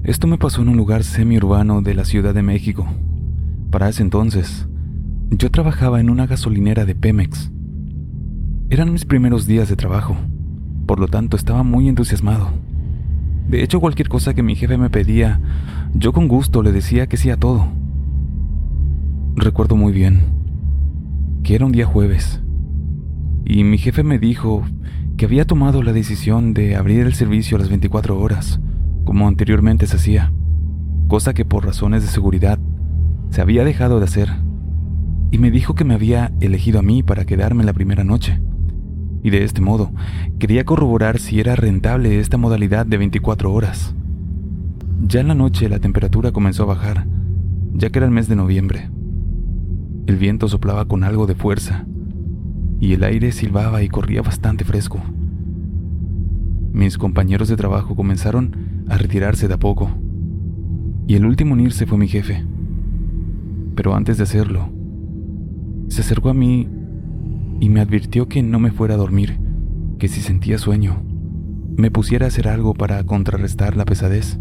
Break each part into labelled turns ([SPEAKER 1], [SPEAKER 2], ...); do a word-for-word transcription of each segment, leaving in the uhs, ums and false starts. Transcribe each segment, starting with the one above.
[SPEAKER 1] Esto me pasó en un lugar semiurbano de la Ciudad de México. Para ese entonces, yo trabajaba en una gasolinera de Pemex. Eran mis primeros días de trabajo, por lo tanto estaba muy entusiasmado. De hecho, cualquier cosa que mi jefe me pedía, yo con gusto le decía que sí a todo. Recuerdo muy bien que era un día jueves, y mi jefe me dijo que había tomado la decisión de abrir el servicio a las veinticuatro horas, como anteriormente se hacía, cosa que por razones de seguridad se había dejado de hacer, y me dijo que me había elegido a mí para quedarme la primera noche, y de este modo quería corroborar si era rentable esta modalidad de veinticuatro horas. Ya en la noche la temperatura comenzó a bajar, ya que era el mes de noviembre. El viento soplaba con algo de fuerza, y el aire silbaba y corría bastante fresco. Mis compañeros de trabajo comenzaron a retirarse de a poco, y el último en irse fue mi jefe. Pero antes de hacerlo, se acercó a mí y me advirtió que no me fuera a dormir, que si sentía sueño, me pusiera a hacer algo para contrarrestar la pesadez.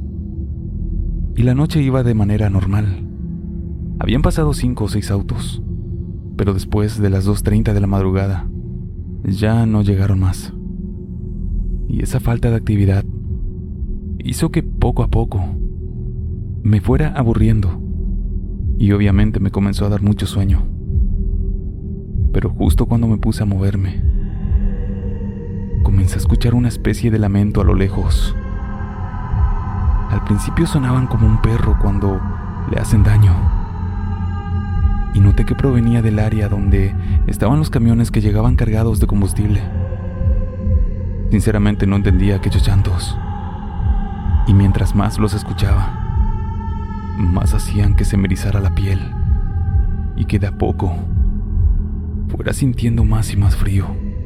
[SPEAKER 1] Y la noche iba de manera normal. Habían pasado cinco o seis autos, pero después de las dos treinta de la madrugada, ya no llegaron más. Y esa falta de actividad hizo que poco a poco me fuera aburriendo, y obviamente me comenzó a dar mucho sueño. Pero justo cuando me puse a moverme, comencé a escuchar una especie de lamento a lo lejos. Al principio sonaban como un perro cuando le hacen daño, y noté que provenía del área donde estaban los camiones que llegaban cargados de combustible. Sinceramente no entendía aquellos llantos, y mientras más los escuchaba, más hacían que se me erizara la piel y que de a poco fuera sintiendo más y más frío.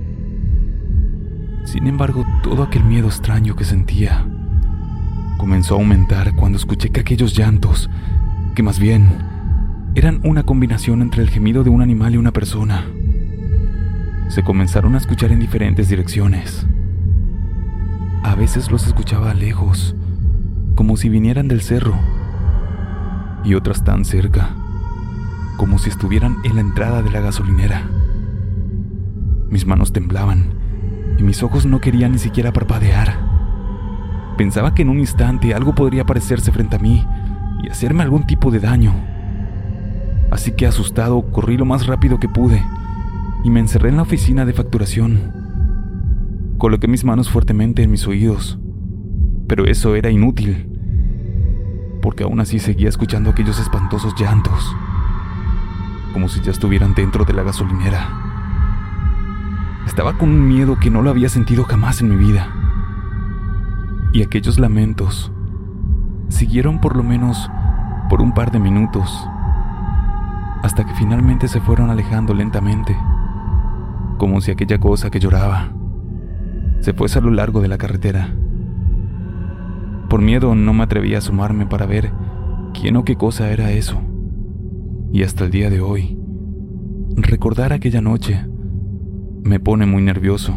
[SPEAKER 1] Sin embargo, todo aquel miedo extraño que sentía comenzó a aumentar cuando escuché que aquellos llantos, que más bien eran una combinación entre el gemido de un animal y una persona, se comenzaron a escuchar en diferentes direcciones. A veces los escuchaba lejos, como si vinieran del cerro, y otras tan cerca, como si estuvieran en la entrada de la gasolinera. Mis manos temblaban y mis ojos no querían ni siquiera parpadear. Pensaba que en un instante algo podría aparecerse frente a mí y hacerme algún tipo de daño. Así que asustado corrí lo más rápido que pude y me encerré en la oficina de facturación. Coloqué mis manos fuertemente en mis oídos, pero eso era inútil, porque aún así seguía escuchando aquellos espantosos llantos, como si ya estuvieran dentro de la gasolinera. Estaba con un miedo que no lo había sentido jamás en mi vida, y aquellos lamentos siguieron por lo menos por un par de minutos, hasta que finalmente se fueron alejando lentamente, como si aquella cosa que lloraba se fuese a lo largo de la carretera. Por miedo no me atreví a asomarme para ver quién o qué cosa era eso, y hasta el día de hoy, recordar aquella noche me pone muy nervioso.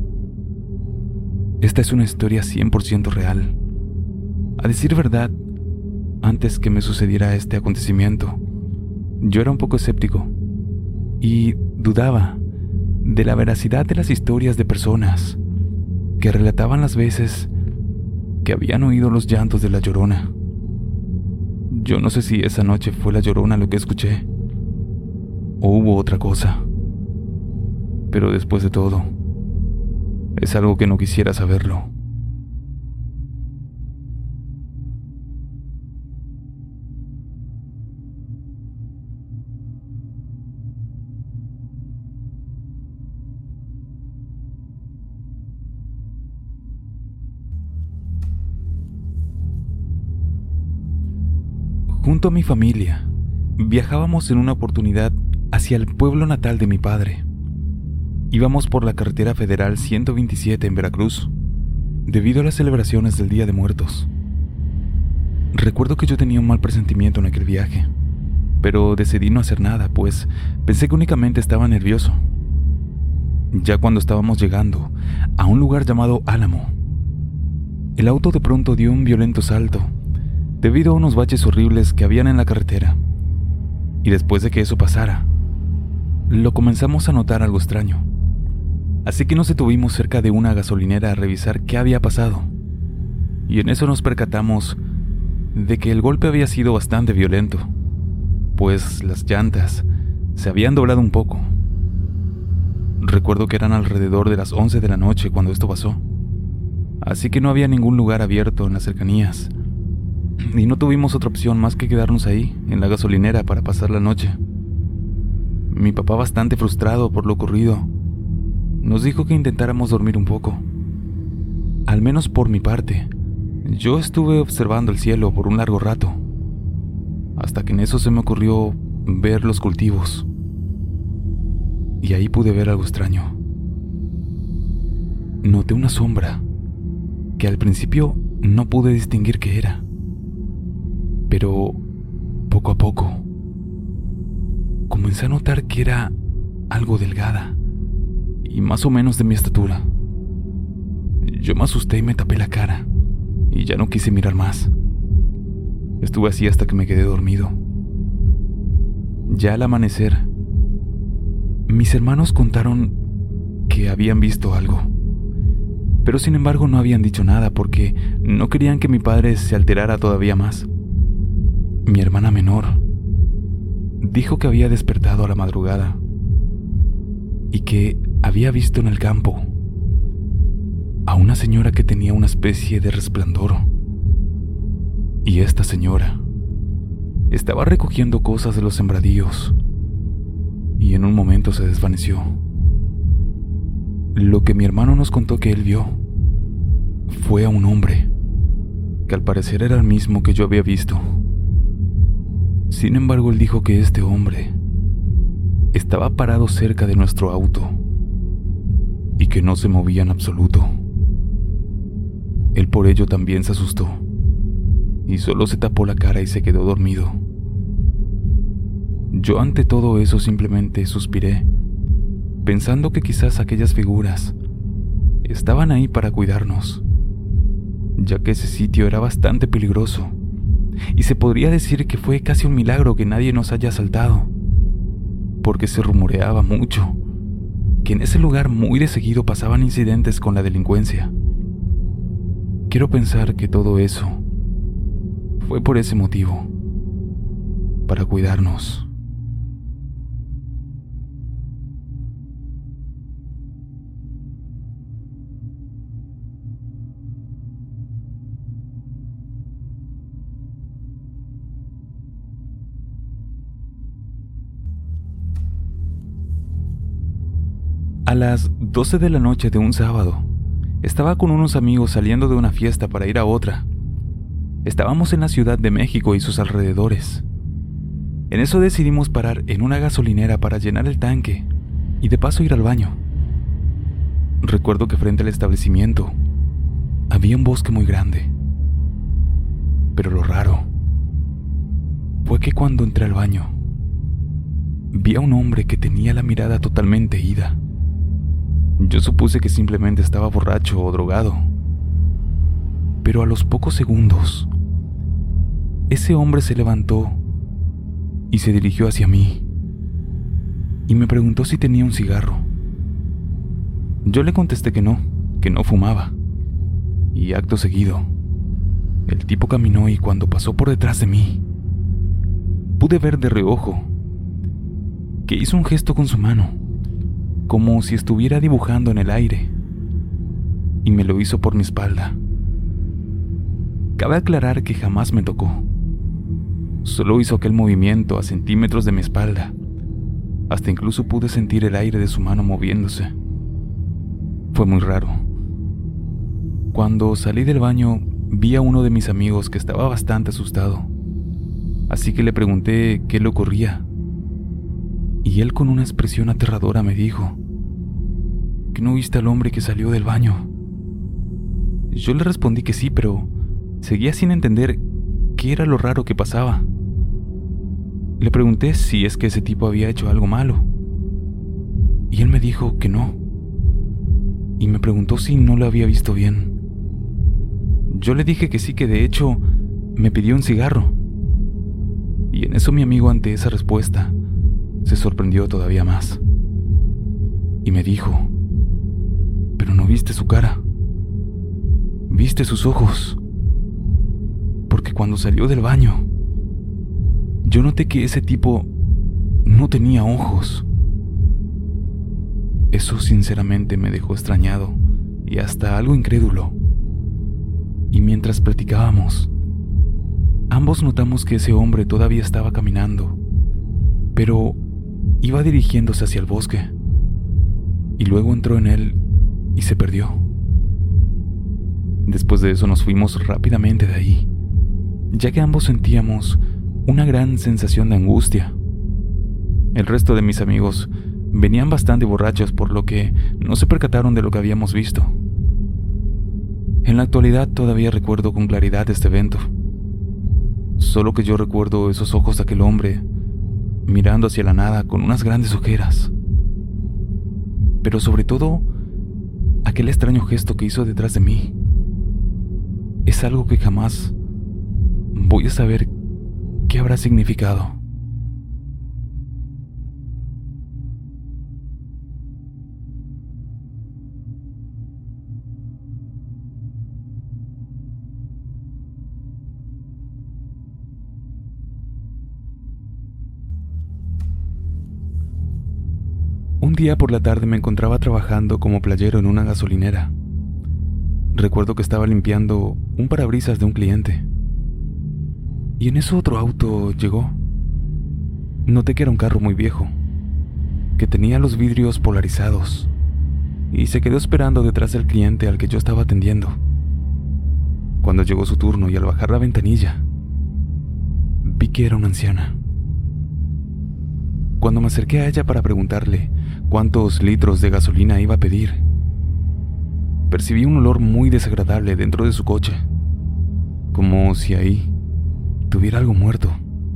[SPEAKER 1] Esta es una historia cien por ciento real. A decir verdad, antes que me sucediera este acontecimiento, yo era un poco escéptico y dudaba de la veracidad de las historias de personas que relataban las veces que habían oído los llantos de la Llorona. Yo no sé si esa noche fue la Llorona lo que escuché o hubo otra cosa, pero después de todo, es algo que no quisiera saberlo. Junto a mi familia, viajábamos en una oportunidad hacia el pueblo natal de mi padre. Íbamos por la carretera federal ciento veintisiete en Veracruz, debido a las celebraciones del Día de Muertos. Recuerdo que yo tenía un mal presentimiento en aquel viaje, pero decidí no hacer nada, pues pensé que únicamente estaba nervioso. Ya cuando estábamos llegando a un lugar llamado Álamo, el auto de pronto dio un violento salto debido a unos baches horribles que habían en la carretera. Y después de que eso pasara, lo comenzamos a notar algo extraño. Así que nos detuvimos cerca de una gasolinera a revisar qué había pasado. Y en eso nos percatamos de que el golpe había sido bastante violento, pues las llantas se habían doblado un poco. Recuerdo que eran alrededor de las once de la noche cuando esto pasó, así que no había ningún lugar abierto en las cercanías, y no tuvimos otra opción más que quedarnos ahí, en la gasolinera, para pasar la noche. Mi papá, bastante frustrado por lo ocurrido, nos dijo que intentáramos dormir un poco. Al menos por mi parte, yo estuve observando el cielo por un largo rato, hasta que en eso se me ocurrió ver los cultivos. Y ahí pude ver algo extraño. Noté una sombra que al principio no pude distinguir qué era, pero poco a poco comencé a notar que era algo delgada y más o menos de mi estatura. Yo me asusté y me tapé la cara, y ya no quise mirar más. Estuve así hasta que me quedé dormido. Ya al amanecer, mis hermanos contaron que habían visto algo, pero sin embargo no habían dicho nada porque no querían que mi padre se alterara todavía más. Mi hermana menor dijo que había despertado a la madrugada y que había visto en el campo a una señora que tenía una especie de resplandor. Y esta señora estaba recogiendo cosas de los sembradíos y en un momento se desvaneció. Lo que mi hermano nos contó que él vio fue a un hombre que al parecer era el mismo que yo había visto. Sin embargo, él dijo que este hombre estaba parado cerca de nuestro auto y que no se movía en absoluto. Él por ello también se asustó y solo se tapó la cara y se quedó dormido. Yo ante todo eso simplemente suspiré, pensando que quizás aquellas figuras estaban ahí para cuidarnos, ya que ese sitio era bastante peligroso, y se podría decir que fue casi un milagro que nadie nos haya asaltado, porque se rumoreaba mucho que en ese lugar muy de seguido pasaban incidentes con la delincuencia. Quiero pensar que todo eso fue por ese motivo, para cuidarnos. A las doce de la noche de un sábado, estaba con unos amigos saliendo de una fiesta para ir a otra. Estábamos en la Ciudad de México y sus alrededores. En eso decidimos parar en una gasolinera para llenar el tanque y de paso ir al baño. Recuerdo que frente al establecimiento había un bosque muy grande. Pero lo raro fue que cuando entré al baño, vi a un hombre que tenía la mirada totalmente ida. Yo supuse que simplemente estaba borracho o drogado. Pero a los pocos segundos, ese hombre se levantó y se dirigió hacia mí y me preguntó si tenía un cigarro. Yo le contesté que no, que no fumaba. Y acto seguido, el tipo caminó y cuando pasó por detrás de mí, pude ver de reojo que hizo un gesto con su mano, como si estuviera dibujando en el aire, y me lo hizo por mi espalda. Cabe aclarar que jamás me tocó. Solo hizo aquel movimiento a centímetros de mi espalda. Hasta incluso pude sentir el aire de su mano moviéndose. Fue muy raro. Cuando salí del baño, vi a uno de mis amigos que estaba bastante asustado. Así que le pregunté qué le ocurría. Y él con una expresión aterradora me dijo: ¿que no viste al hombre que salió del baño? Yo le respondí que sí, pero seguía sin entender qué era lo raro que pasaba. Le pregunté si es que ese tipo había hecho algo malo, y él me dijo que no, y me preguntó si no lo había visto bien. Yo le dije que sí, que de hecho me pidió un cigarro. Y en eso mi amigo, ante esa respuesta, se sorprendió todavía más. Y me dijo: «Pero no viste su cara, viste sus ojos, porque cuando salió del baño, yo noté que ese tipo no tenía ojos». Eso sinceramente me dejó extrañado y hasta algo incrédulo. Y mientras platicábamos, ambos notamos que ese hombre todavía estaba caminando, pero iba dirigiéndose hacia el bosque, y luego entró en él y se perdió. Después de eso nos fuimos rápidamente de ahí, ya que ambos sentíamos una gran sensación de angustia. El resto de mis amigos venían bastante borrachos, por lo que no se percataron de lo que habíamos visto. En la actualidad todavía recuerdo con claridad este evento, solo que yo recuerdo esos ojos de aquel hombre mirando hacia la nada con unas grandes ojeras, pero sobre todo aquel extraño gesto que hizo detrás de mí. Es algo que jamás voy a saber qué habrá significado. Un día por la tarde me encontraba trabajando como playero en una gasolinera. Recuerdo que estaba limpiando un parabrisas de un cliente, y en eso otro auto llegó. Noté que era un carro muy viejo, que tenía los vidrios polarizados, y se quedó esperando detrás del cliente al que yo estaba atendiendo. Cuando llegó su turno y al bajar la ventanilla, vi que era una anciana. Cuando me acerqué a ella para preguntarle cuántos litros de gasolina iba a pedir, percibí un olor muy desagradable dentro de su coche, como si ahí tuviera algo muerto.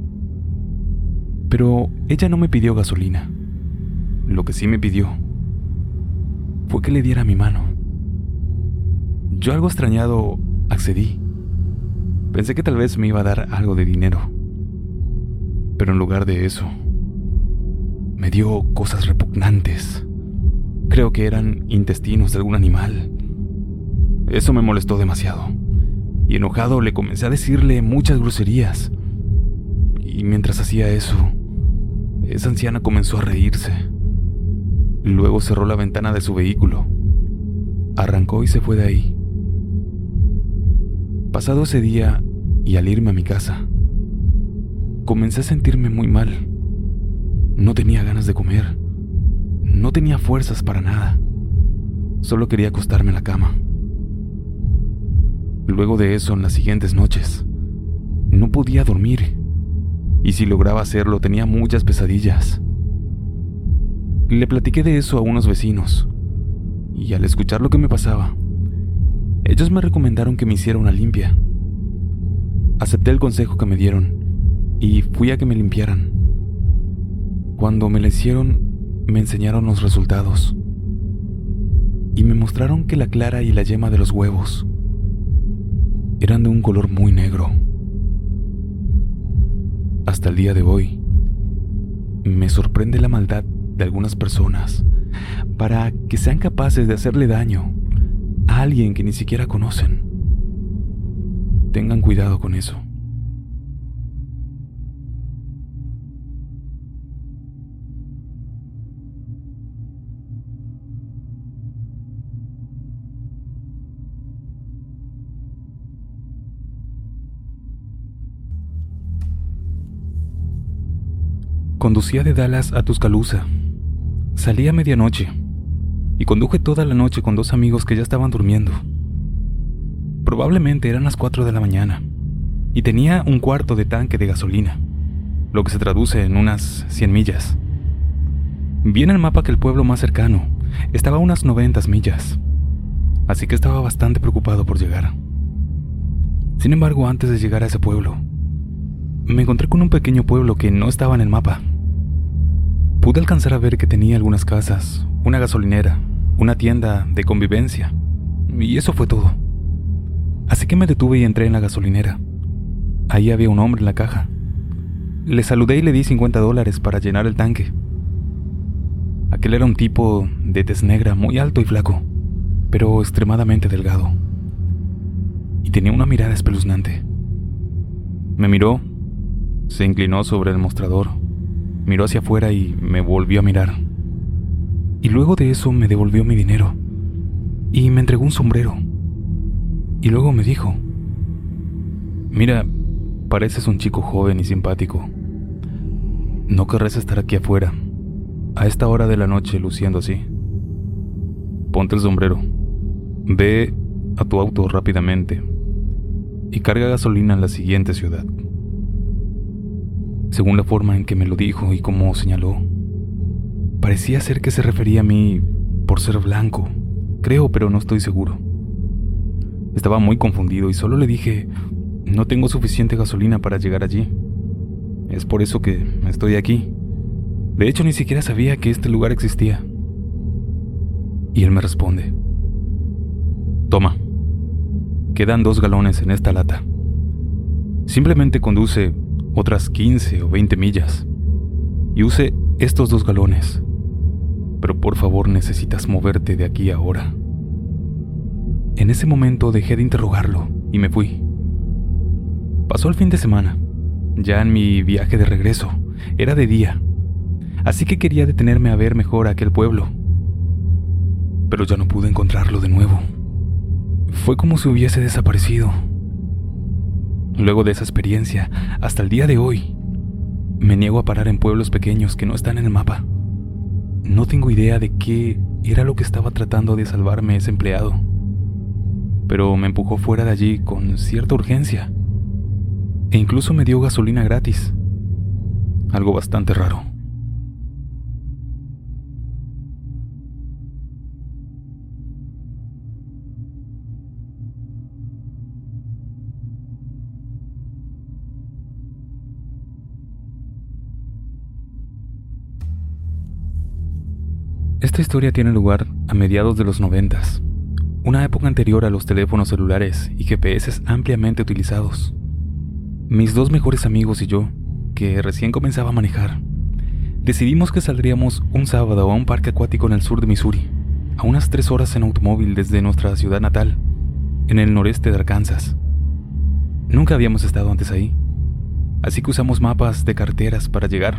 [SPEAKER 1] Pero ella no me pidió gasolina. Lo que sí me pidió fue que le diera mi mano. Yo, algo extrañado, accedí. Pensé que tal vez me iba a dar algo de dinero, pero en lugar de eso, me dio cosas repugnantes. Creo que eran intestinos de algún animal. Eso me molestó demasiado, y enojado le comencé a decirle muchas groserías. Y mientras hacía eso, esa anciana comenzó a reírse. Luego cerró la ventana de su vehículo, arrancó y se fue de ahí. Pasado ese día, y al irme a mi casa, comencé a sentirme muy mal. No tenía ganas de comer, no tenía fuerzas para nada, solo quería acostarme en la cama. Luego de eso, en las siguientes noches, no podía dormir, y si lograba hacerlo tenía muchas pesadillas. Le platiqué de eso a unos vecinos, y al escuchar lo que me pasaba, ellos me recomendaron que me hiciera una limpia. Acepté el consejo que me dieron, y fui a que me limpiaran. Cuando me la hicieron, me enseñaron los resultados, y me mostraron que la clara y la yema de los huevos eran de un color muy negro. Hasta el día de hoy, me sorprende la maldad de algunas personas para que sean capaces de hacerle daño a alguien que ni siquiera conocen. Tengan cuidado con eso. Conducía de Dallas a Tuscaloosa. Salí a medianoche y conduje toda la noche con dos amigos que ya estaban durmiendo. Probablemente eran las cuatro de la mañana y tenía un cuarto de tanque de gasolina, lo que se traduce en unas cien millas. Vi en el mapa que el pueblo más cercano estaba a unas noventa millas, así que estaba bastante preocupado por llegar. Sin embargo, antes de llegar a ese pueblo, me encontré con un pequeño pueblo que no estaba en el mapa. Pude alcanzar a ver que tenía algunas casas, una gasolinera, una tienda de convivencia, y eso fue todo. Así que me detuve y entré en la gasolinera. Ahí había un hombre en la caja. Le saludé y le di cincuenta dólares para llenar el tanque. Aquel era un tipo de tez negra, muy alto y flaco, pero extremadamente delgado. Y tenía una mirada espeluznante. Me miró, se inclinó sobre el mostrador, miró hacia afuera y me volvió a mirar. Y luego de eso me devolvió mi dinero y me entregó un sombrero. Y luego me dijo: mira, pareces un chico joven y simpático. No querrás estar aquí afuera, a esta hora de la noche, luciendo así. Ponte el sombrero, ve a tu auto rápidamente y carga gasolina en la siguiente ciudad. Según la forma en que me lo dijo y cómo señaló, parecía ser que se refería a mí por ser blanco, creo, pero no estoy seguro. Estaba muy confundido y solo le dije: no tengo suficiente gasolina para llegar allí. Es por eso que estoy aquí. De hecho, ni siquiera sabía que este lugar existía. Y él me responde: toma, quedan dos galones en esta lata. Simplemente conduce otras quince o veinte millas y use estos dos galones. Pero por favor, necesitas moverte de aquí ahora. En ese momento dejé de interrogarlo y me fui. Pasó el fin de semana. Ya en mi viaje de regreso, era de día, así que quería detenerme a ver mejor aquel pueblo. Pero ya no pude encontrarlo de nuevo. Fue como si hubiese desaparecido. Luego de esa experiencia, hasta el día de hoy, me niego a parar en pueblos pequeños que no están en el mapa. No tengo idea de qué era lo que estaba tratando de salvarme ese empleado, pero me empujó fuera de allí con cierta urgencia. E incluso me dio gasolina gratis. Algo bastante raro. Esta historia tiene lugar a mediados de los noventas, una época anterior a los teléfonos celulares y G P S ampliamente utilizados. Mis dos mejores amigos y yo, que recién comenzaba a manejar, decidimos que saldríamos un sábado a un parque acuático en el sur de Missouri, a unas tres horas en automóvil desde nuestra ciudad natal, en el noreste de Arkansas. Nunca habíamos estado antes ahí, así que usamos mapas de carreteras para llegar.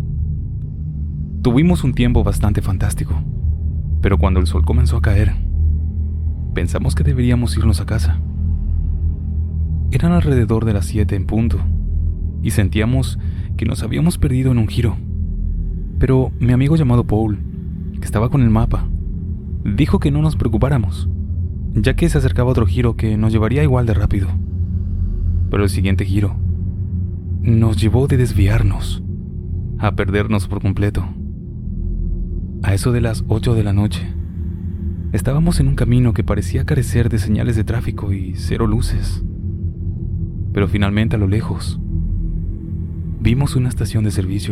[SPEAKER 1] Tuvimos un tiempo bastante fantástico, pero cuando el sol comenzó a caer, pensamos que deberíamos irnos a casa. Eran alrededor de las siete en punto, y sentíamos que nos habíamos perdido en un giro. Pero mi amigo llamado Paul, que estaba con el mapa, dijo que no nos preocupáramos, ya que se acercaba otro giro que nos llevaría igual de rápido. Pero el siguiente giro nos llevó de desviarnos a perdernos por completo. A eso de las ocho de la noche, estábamos en un camino que parecía carecer de señales de tráfico y cero luces. Pero finalmente, a lo lejos, vimos una estación de servicio.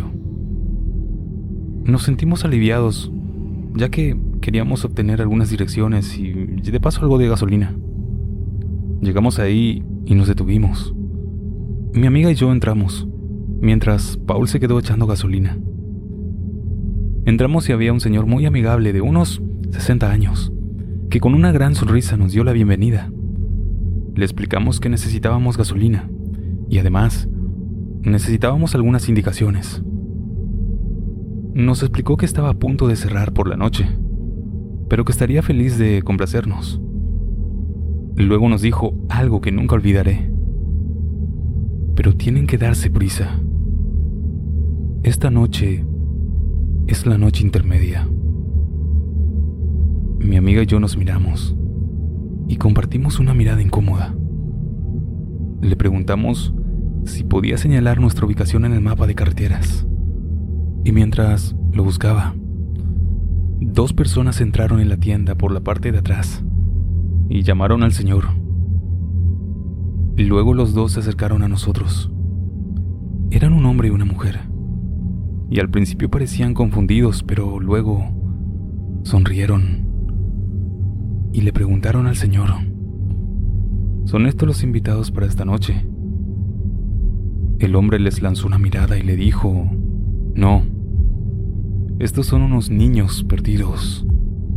[SPEAKER 1] Nos sentimos aliviados, ya que queríamos obtener algunas direcciones y de paso algo de gasolina. Llegamos ahí y nos detuvimos. Mi amiga y yo entramos, mientras Paul se quedó echando gasolina. Entramos y había un señor muy amigable de unos sesenta años, que con una gran sonrisa nos dio la bienvenida. Le explicamos que necesitábamos gasolina y además necesitábamos algunas indicaciones. Nos explicó que estaba a punto de cerrar por la noche, pero que estaría feliz de complacernos. Luego nos dijo algo que nunca olvidaré: pero tienen que darse prisa. Esta noche es la noche intermedia. Mi amiga y yo nos miramos y compartimos una mirada incómoda. Le preguntamos si podía señalar nuestra ubicación en el mapa de carreteras. Y mientras lo buscaba, dos personas entraron en la tienda por la parte de atrás y llamaron al señor. Luego los dos se acercaron a nosotros. Eran un hombre y una mujer, y al principio parecían confundidos, pero luego sonrieron y le preguntaron al señor: ¿son estos los invitados para esta noche? El hombre les lanzó una mirada y le dijo: «No, estos son unos niños perdidos».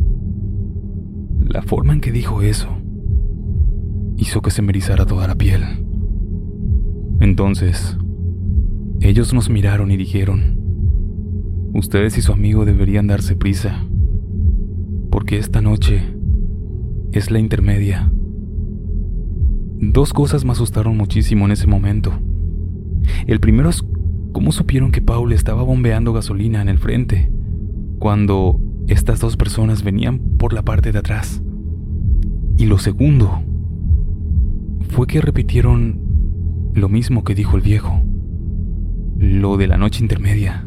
[SPEAKER 1] La forma en que dijo eso hizo que se me erizara toda la piel. Entonces, ellos nos miraron y dijeron: «Ustedes y su amigo deberían darse prisa, porque esta noche es la intermedia». Dos cosas me asustaron muchísimo en ese momento. El primero es cómo supieron que Paul estaba bombeando gasolina en el frente, cuando estas dos personas venían por la parte de atrás. Y lo segundo fue que repitieron lo mismo que dijo el viejo, lo de la noche intermedia.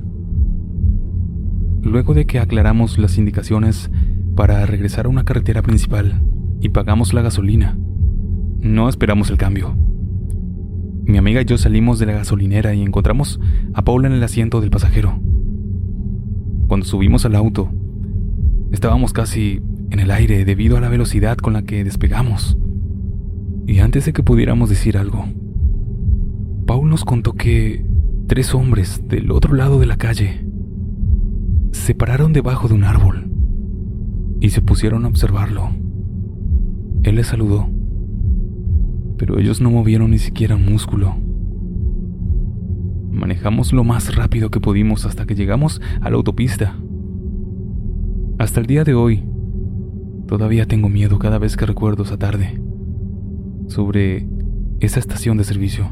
[SPEAKER 1] Luego de que aclaramos las indicaciones para regresar a una carretera principal y pagamos la gasolina, no esperamos el cambio. Mi amiga y yo salimos de la gasolinera y encontramos a Paula en el asiento del pasajero. Cuando subimos al auto, estábamos casi en el aire debido a la velocidad con la que despegamos. Y antes de que pudiéramos decir algo, Paul nos contó que tres hombres del otro lado de la calle se pararon debajo de un árbol y se pusieron a observarlo. Él les saludó, pero ellos no movieron ni siquiera un músculo. Manejamos lo más rápido que pudimos hasta que llegamos a la autopista. Hasta el día de hoy, todavía tengo miedo cada vez que recuerdo esa tarde, sobre esa estación de servicio.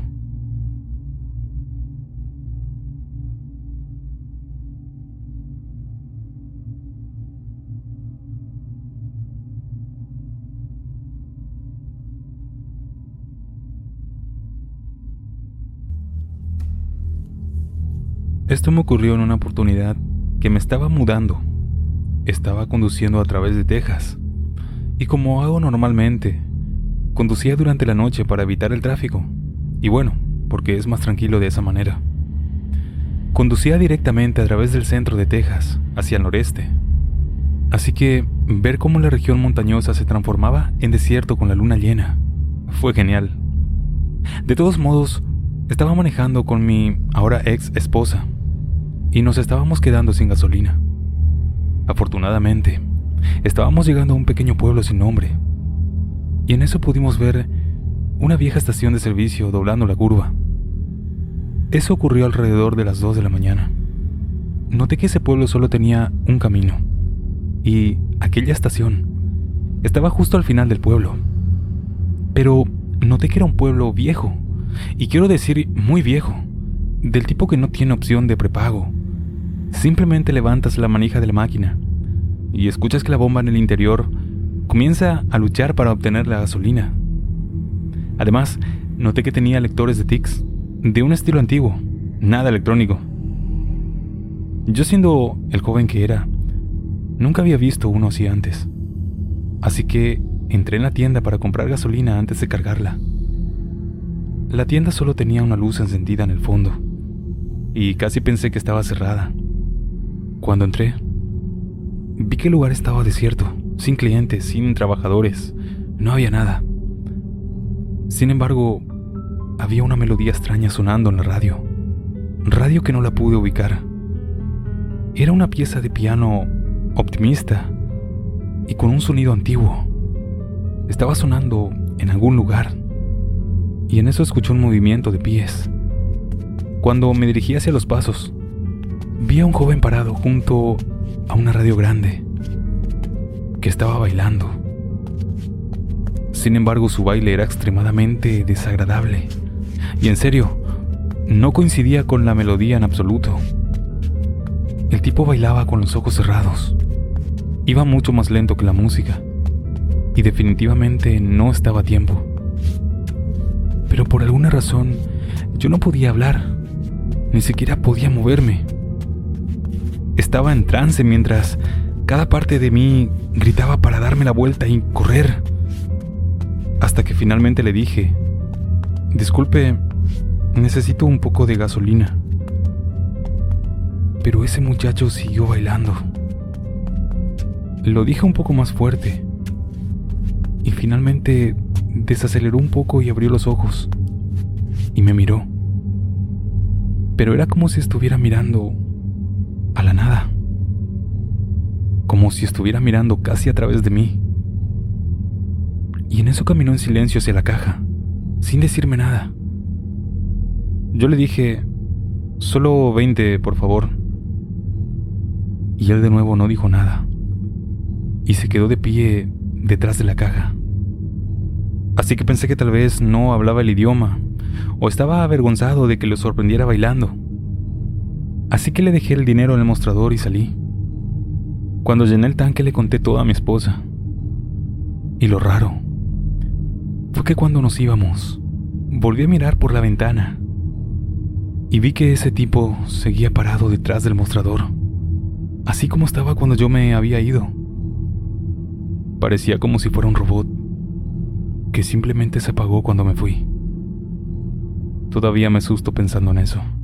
[SPEAKER 1] Esto me ocurrió en una oportunidad que me estaba mudando. Estaba conduciendo a través de Texas, y como hago normalmente, conducía durante la noche para evitar el tráfico, y bueno, porque es más tranquilo de esa manera. Conducía directamente a través del centro de Texas, hacia el noreste, así que ver cómo la región montañosa se transformaba en desierto con la luna llena fue genial. De todos modos, estaba manejando con mi ahora ex esposa, y nos estábamos quedando sin gasolina. Afortunadamente, estábamos llegando a un pequeño pueblo sin nombre, y en eso pudimos ver una vieja estación de servicio doblando la curva. Eso ocurrió alrededor de las dos de la mañana. Noté que ese pueblo solo tenía un camino, y aquella estación estaba justo al final del pueblo. Pero noté que era un pueblo viejo, y quiero decir muy viejo, del tipo que no tiene opción de prepago. Simplemente levantas la manija de la máquina y escuchas que la bomba en el interior comienza a luchar para obtener la gasolina. Además, noté que tenía lectores de tics de un estilo antiguo, nada electrónico. Yo, siendo el joven que era, nunca había visto uno así antes, así que entré en la tienda para comprar gasolina antes de cargarla. La tienda solo tenía una luz encendida en el fondo, y casi pensé que estaba cerrada. Cuando entré, vi que el lugar estaba desierto, sin clientes, sin trabajadores, no había nada. Sin embargo, había una melodía extraña sonando en la radio, radio que no la pude ubicar. Era una pieza de piano optimista y con un sonido antiguo. Estaba sonando en algún lugar, y en eso escuché un movimiento de pies. Cuando me dirigí hacia los pasos, vi a un joven parado junto a una radio grande que estaba bailando. Sin embargo, su baile era extremadamente desagradable y, en serio, no coincidía con la melodía en absoluto. El tipo bailaba con los ojos cerrados, iba mucho más lento que la música y definitivamente no estaba a tiempo. Pero por alguna razón yo no podía hablar, ni siquiera podía moverme. Estaba en trance mientras cada parte de mí gritaba para darme la vuelta y correr. Hasta que finalmente le dije: «Disculpe, necesito un poco de gasolina». Pero ese muchacho siguió bailando. Lo dije un poco más fuerte, y finalmente desaceleró un poco y abrió los ojos, y me miró. pero era como si estuviera mirando a la nada, como si estuviera mirando casi a través de mí. Y en eso caminó en silencio hacia la caja, sin decirme nada. Yo le dije, solo veinte, por favor. Y él de nuevo no dijo nada, y se quedó de pie detrás de la caja. Así que pensé que tal vez no hablaba el idioma, o estaba avergonzado de que lo sorprendiera bailando. Así que le dejé el dinero en el mostrador y salí. Cuando llené el tanque le conté todo a mi esposa. Y lo raro fue que cuando nos íbamos, volví a mirar por la ventana y vi que ese tipo seguía parado detrás del mostrador, así como estaba cuando yo me había ido. Parecía como si fuera un robot que simplemente se apagó cuando me fui. Todavía me asusto pensando en eso.